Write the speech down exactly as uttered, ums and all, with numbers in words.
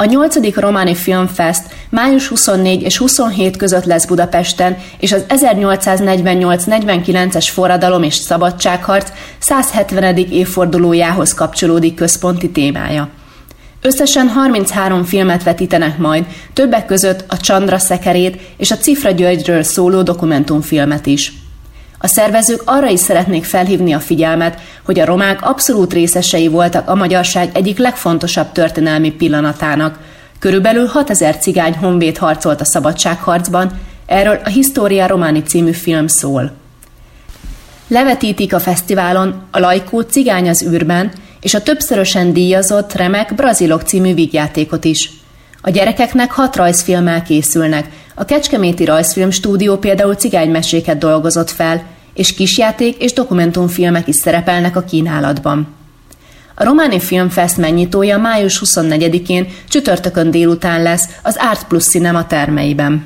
A nyolcadik Románi Filmfest május huszonnégy és huszonhét között lesz Budapesten, és az ezernyolcszáznegyvennyolc negyvenkilences forradalom és szabadságharc száz hetvenedik évfordulójához kapcsolódik központi témája. Összesen harminchárom filmet vetítenek majd, többek között a Csandra szekerét és a Cifra Györgyről szóló dokumentumfilmet is. A szervezők arra is szeretnék felhívni a figyelmet, hogy a romák abszolút részesei voltak a magyarság egyik legfontosabb történelmi pillanatának. Körülbelül hatezer cigány honvéd harcolt a szabadságharcban, erről a Historia Romani című film szól. Levetítik a fesztiválon a Lajkó Cigány az űrben és a többszörösen díjazott Remek Brazilok című vígjátékot is. A gyerekeknek hat rajzfilmmel készülnek, a Kecskeméti Rajzfilm Stúdió például cigánymeséket dolgozott fel, és kisjáték és dokumentumfilmek is szerepelnek a kínálatban. A Románi Filmfest megnyitója május huszonnegyedikén csütörtökön délután lesz az Art Plus Cinema termeiben.